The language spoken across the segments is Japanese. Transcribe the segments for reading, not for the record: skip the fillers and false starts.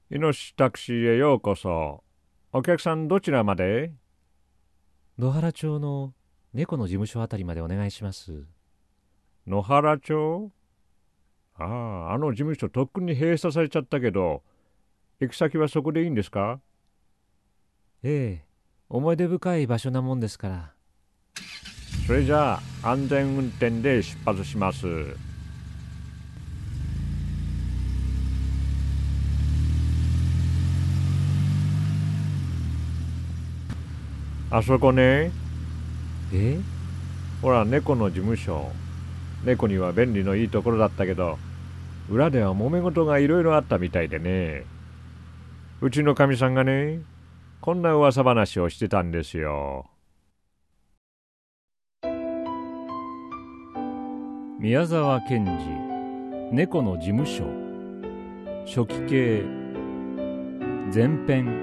イノシシタクシーへようこそ。お客さんどちらまで？ 野原町の猫の事務所あたりまでお願いします。 野原町？ああ、あの事務所とっくに閉鎖されちゃったけど、行く先はそこでいいんですか？ ええ、思い出深い場所なもんですから。 それじゃあ安全運転で出発します。あそこね。 えほら、猫の事務所。猫には便利のいいところだったけど、裏では揉め事がいろいろあったみたいでね。うちのかみさんがね、こんな噂話をしてたんですよ。 宮沢賢治、猫の事務所、初期系、前編。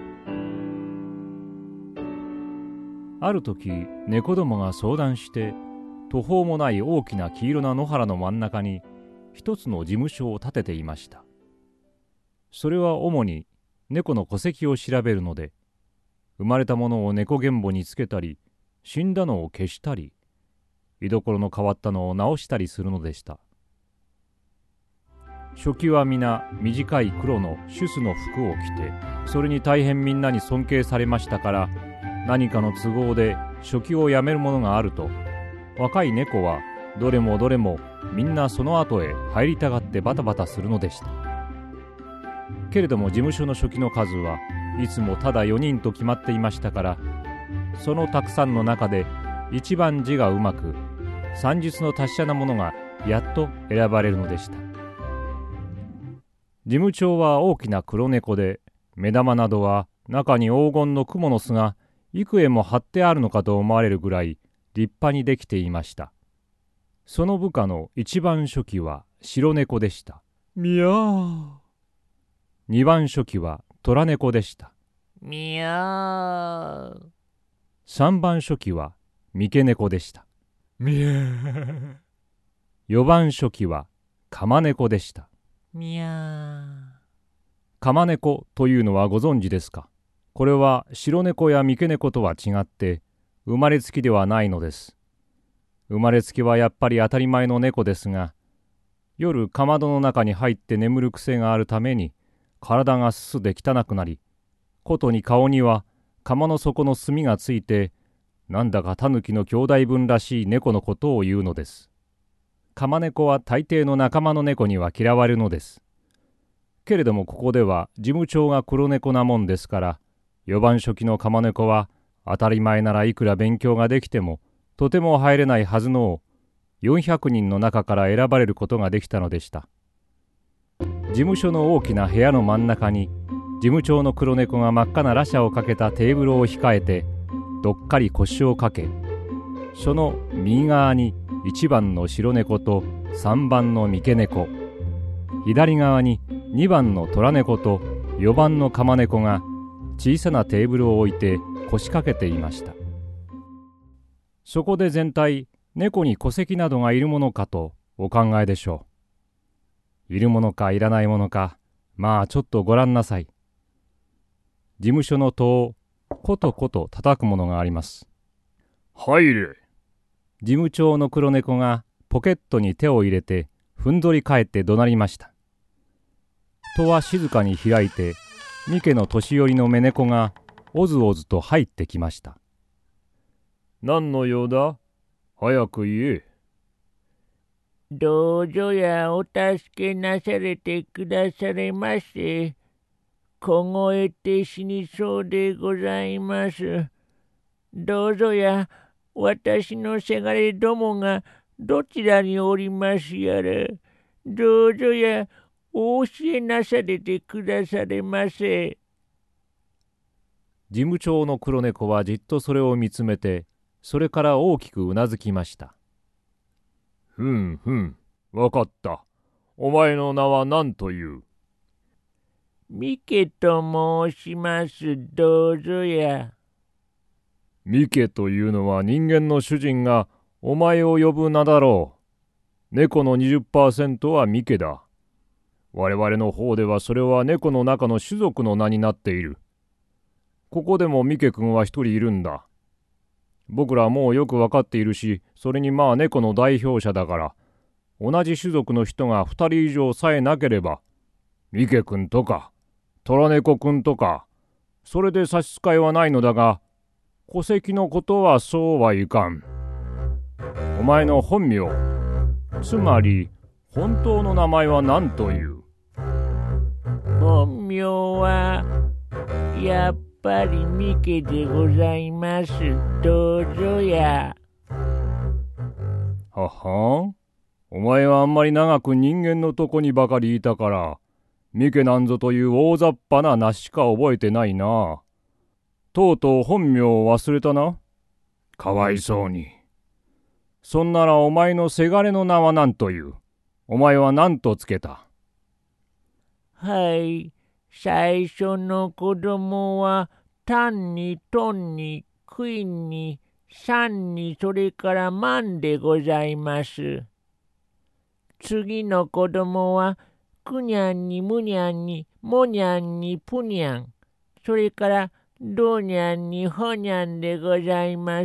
ある時、猫どもが相談して、途方もない大きな黄色な野原の真ん中に一つの事務所を建てていました。それは主に猫の戸籍を調べるので、生まれたものを猫原簿につけたり、死んだのを消したり、居所の変わったのを直したりするのでした。初期は皆短い黒のシュスの服を着て、それに大変みんなに尊敬されましたから、何かの都合で初期をやめるものがあると、若い猫はどれもどれもみんなその後へ入りたがってバタバタするのでした。けれども事務所の初期の数はいつもただ4人と決まっていましたから、そのたくさんの中で一番字がうまく、算術の達者なものがやっと選ばれるのでした。事務長は大きな黒猫で、目玉などは中に黄金の蜘蛛の巣が幾重も張ってあるのかと思われるぐらい立派にできていました。その部下の一番初期は白猫でした。 みやー。 二番初期は虎猫でした。 みやー。 三番初期は三毛猫でした。 みやー。 四番初期は鎌猫でした。 みやー。 鎌猫というのはご存知ですか？これは白猫や三毛猫とは違って生まれつきではないのです。生まれつきはやっぱり当たり前の猫ですが、夜かまどの中に入って眠る癖があるために体がすすで汚くなり、ことに顔には釜の底の炭がついて、なんだかタヌキの兄弟分らしい猫のことを言うのです。釜猫は大抵の仲間の猫には嫌われるのです。けれどもここでは事務長が黒猫なもんですから、四番初期の釜猫は当たり前ならいくら勉強ができてもとても入れないはずのを400人の中から選ばれることができたのでした。事務所の大きな部屋の真ん中に事務長の黒猫が真っ赤な裸車をかけたテーブルを控えて、どっかり腰をかけ、その右側に1番の白猫と3番の三毛猫、左側に2番の虎猫と4番の鎌猫が小さなテーブルを置いて腰掛けていました。そこで全体、猫に戸籍などがいるものかとお考えでしょう。いるものかいらないものか、まあちょっとご覧なさい。事務所の戸をコトコト叩くものがあります。 入れ。 事務長の黒猫がポケットに手を入れてふんぞり返って怒鳴りました。戸は静かに開いて、三毛の年寄りの目猫がおずおずと入ってきました。 何の用だ？早く言え。 どうぞやお助けなされてくだされませ。凍えて死にそうでございます。どうぞや私のせがれどもがどちらにおりますやら。どうぞやお教えなされてくだされませ。 事務長の黒猫はじっとそれを見つめて、それから大きくうなずきました。 ふんふん、わかった。お前の名は何という？ ミケと申します。どうぞや。 ミケというのは人間の主人がお前を呼ぶ名だろう。猫の20%はミケだ。 我々の方ではそれは猫の中の種族の名になっている。ここでもミケ君は一人いるんだ。僕らはもうよくわかっているし、それにまあ猫の代表者だから、同じ種族の人が二人以上さえなければ、ミケ君とか、トラネコ君とか、それで差し支えはないのだが、戸籍のことはそうはいかん。お前の本名、つまり本当の名前は何という？ 本名はやっぱりミケでございます。どうぞや。 はは？お前はあんまり長く人間のとこにばかりいたから、ミケなんぞという大雑把な名しか覚えてないな。とうとう本名を忘れたな。かわいそうに。そんならお前のせがれの名は何という？お前は何とつけた？ はい、最初の子供はタンにトンにクインにサンにそれからマンでございます。次の子供はクニャンにムニャンにモニャンにプニャン、それからドニャンにホニャンでございます。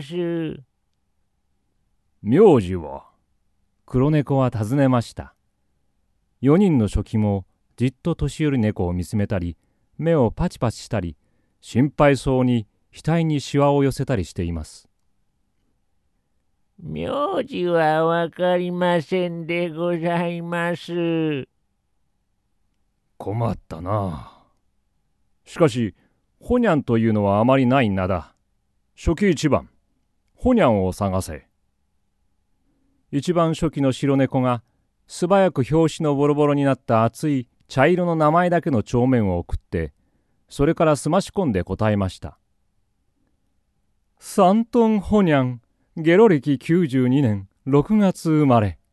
名字は？黒猫は尋ねました。4人の書記もじっと年寄り猫を見つめたり、目をパチパチしたり、心配そうに額にシワを寄せたりしています。 名字はわかりませんでございます。 困ったな。しかし、ホニャンというのはあまりない名だ。初期一番、ホニャンを探せ。一番初期の白猫が素早く表紙のボロボロになった厚い茶色の名前だけの帳面を送って、それからすまし込んで答えました。サントン・ホニャン、ゲロ歴92年6月生まれ。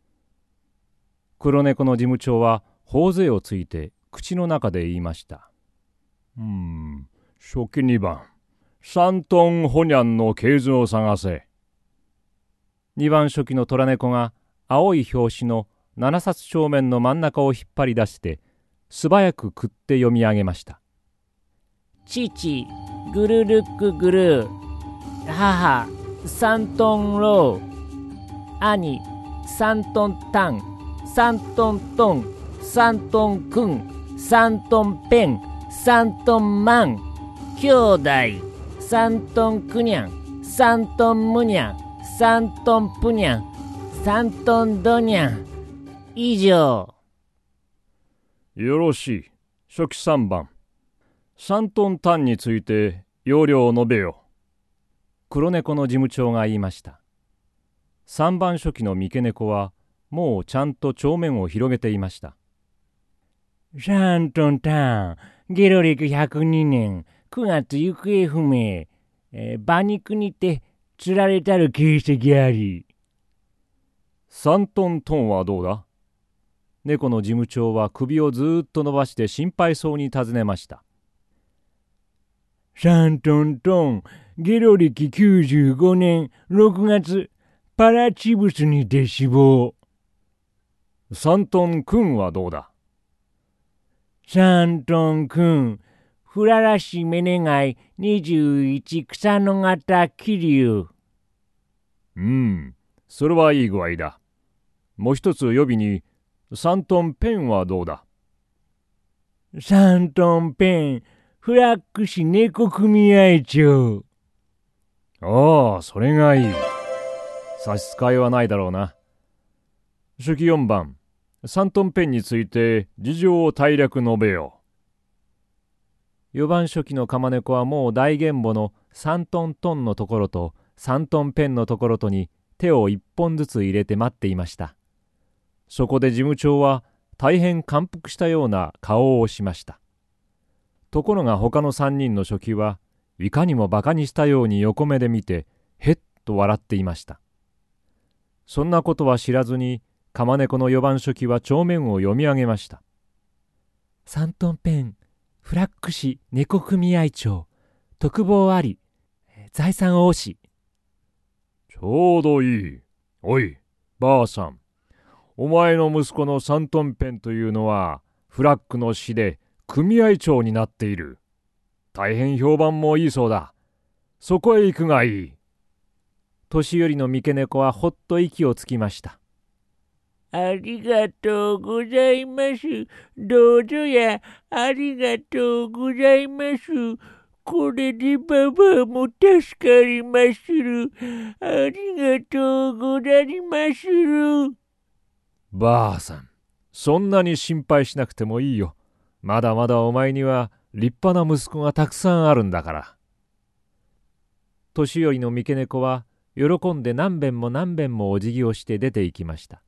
黒猫の事務長は頬杖をついて口の中で言いました。初期2番、サントン・ホニャンの系図を探せ。2番初期の虎猫が青い表紙の7冊帳面の真ん中を引っ張り出して素早く食って読み上げました。 父、グルルックグルー。母、サントンロー。兄、サントンタン。サントントン。サントンクン。サントンペン。サントンマン。兄弟、サントンクニャン。サントンムニャン。サントンプニャン。サントンドニャン。以上。 よろしい。初期3番。サントンタンについて要領を述べよ。黒猫の事務長が言いました。3番初期の三毛猫はもうちゃんと帳面を広げていました。 サントンタン、ゲロ歴102年9月行方不明。馬肉にて釣られたる形跡あり。 サントントンはどうだ？猫の事務長は首をずーっと伸ばして心配そうに尋ねました。 サントントン、ゲロ歴95年6月、パラチブスにて死亡。 サントン君はどうだ？ サントン君、フララシメネガイ21草の型気流。 それはいい具合だ。もう一つ予備に、サントンペンはどうだ？ サントンペン、フラック市猫組合長。 ああ、それがいい。差し支えはないだろうな。初期4番、サントンペンについて事情を大略述べよう。4番初期のカマネコはもう大原簿の3トントンのところと3トンペンのところとに手を1本ずつ入れて待っていました。そこで事務長は大変感服したような顔をしました。ところが他の3人の書記はいかにも馬鹿にしたように横目で見てへっと笑っていました。そんなことは知らずにカマネコの4番書記は帳面を読み上げました。 3トンペン、フラック市猫組合長、特防あり、財産応し。 ちょうどいい。おい、ばあさん。 お前の息子のサントンペンというのはフラッグの死で組合長になっている。大変評判もいいそうだ。そこへ行くがいい。 年寄りの三毛猫はほっと息をつきました。 ありがとうございます。どうぞや、ありがとうございます。これでババアも助かりまする。ありがとうございまする。 ばあさん、そんなに心配しなくてもいいよ。まだまだお前には立派な息子がたくさんあるんだから。 年寄りの三毛猫は喜んで何べんも何べんもお辞儀をして出て行きました。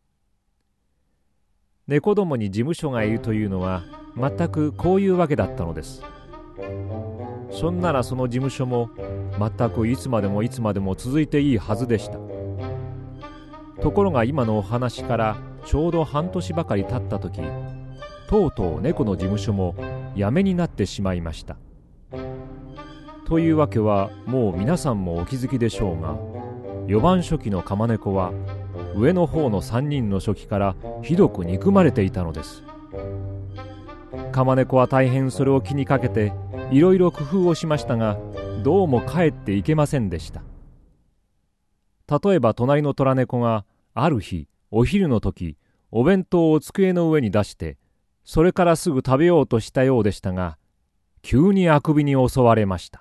猫どもに事務所がいるというのは全くこういうわけだったのです。そんならその事務所も全くいつまでもいつまでも続いていいはずでした。ところが今のお話からちょうど半年ばかり経った時、とうとう猫の事務所もやめになってしまいました。というわけはもう皆さんもお気づきでしょうが、4番初期のカマネコは上の方の3人の初期からひどく憎まれていたのです。カマネコは大変それを気にかけていろいろ工夫をしましたが、どうも帰っていけませんでした。例えば隣の虎猫がある日お昼の時、お弁当を机の上に出してそれからすぐ食べようとしたようでしたが、急にあくびに襲われました。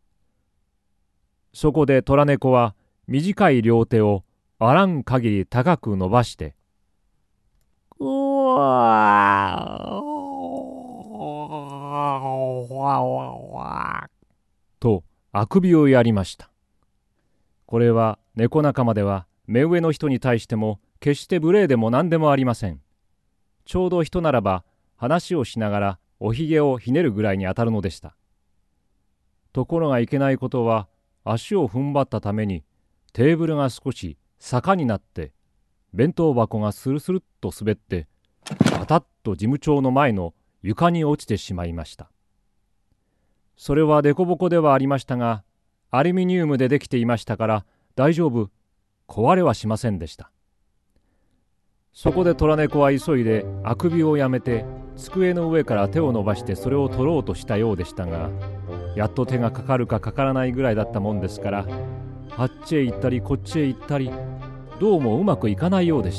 そこで虎猫は短い両手をあらん限り高く伸ばしてうわーとあくびをやりました。これは猫仲間では目上の人に対しても決して無礼でも何でもありません。ちょうど人ならば話をしながらおひげをひねるぐらいに当たるのでした。ところがいけないことは、足を踏ん張ったためにテーブルが少し坂になって弁当箱がスルスルっと滑ってバタッと事務長の前の床に落ちてしまいました。それはデコボコではありましたが、アルミニウムでできていましたから大丈夫、壊れはしませんでした。そこで虎猫は急いであくびをやめて机の上から手を伸ばしてそれを取ろうとしたようでしたが、やっと手がかかるかかからないぐらいだったもんですから、あっちへ行ったりこっちへ行ったり、どうもうまくいかないようでした。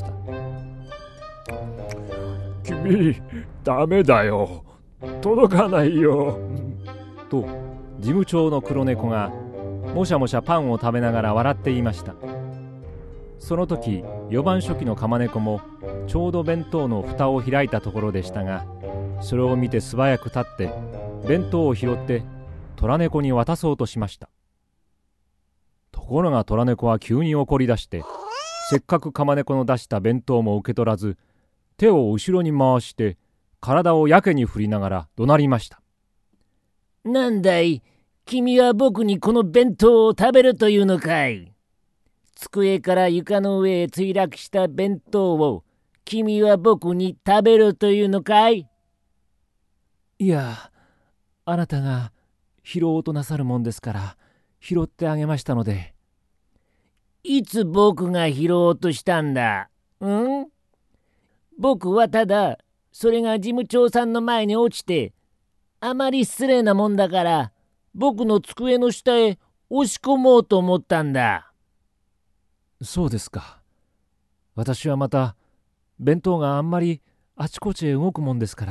君、ダメだよ。届かないよ。 と事務長の黒猫がもしゃもしゃパンを食べながら笑っていました。その時4番初期のカマネコもちょうど弁当の蓋を開いたところでしたが、それを見て素早く立って弁当を拾って虎猫に渡そうとしました。ところが虎猫は急に怒り出して、せっかくカマネコの出した弁当も受け取らず、手を後ろに回して体をやけに振りながら怒鳴りました。 なんだい、君は僕にこの弁当を食べるというのかい。机から床の上へ墜落した弁当を君は僕に食べるというのかい。 いや、あなたが拾おうとなさるもんですから拾ってあげましたので。 いつ僕が拾おうとしたんだ。僕はただそれが事務長さんの前に落ちて、あまり失礼なもんだから僕の机の下へ押し込もうと思ったんだ。 そうですか。私はまた弁当があんまりあちこちへ動くもんですから。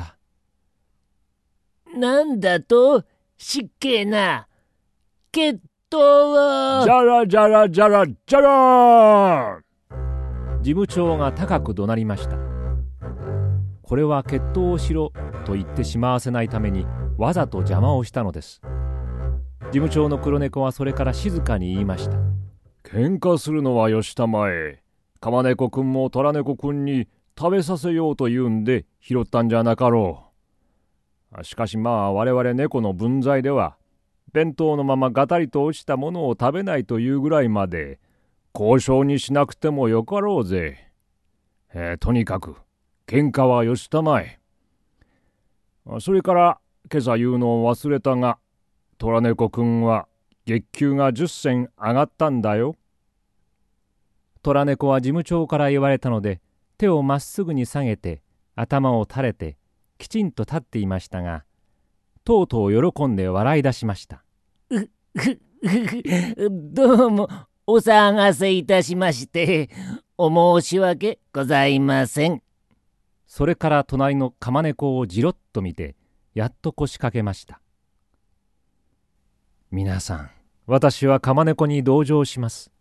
なんだと、失敬な。決闘を。 じゃらじゃらじゃらじゃら。 事務長が高く怒鳴りました。これは決闘をしろと言ってしまわせないためにわざと邪魔をしたのです。事務長の黒猫はそれから静かに言いました。 喧嘩するのはよしたまえ。カマネコくんもトラネコくんに食べさせようと言うんで拾ったんじゃなかろう。しかしまあ我々猫の分際では弁当のままガタリと落ちたものを食べないというぐらいまで交渉にしなくてもよかろうぜ。とにかく喧嘩はよしたまえ。それから今朝言うのを忘れたが、虎猫くんは月給が10銭上がったんだよ。 虎猫は事務長から言われたので手をまっすぐに下げて頭を垂れてきちんと立っていましたが、とうとう喜んで笑い出しました。 どうもお騒がせいたしましてお申し訳ございません。 それから隣の釜猫をじろっと見て、やっと腰掛けました。皆さん、私は釜猫に同情します。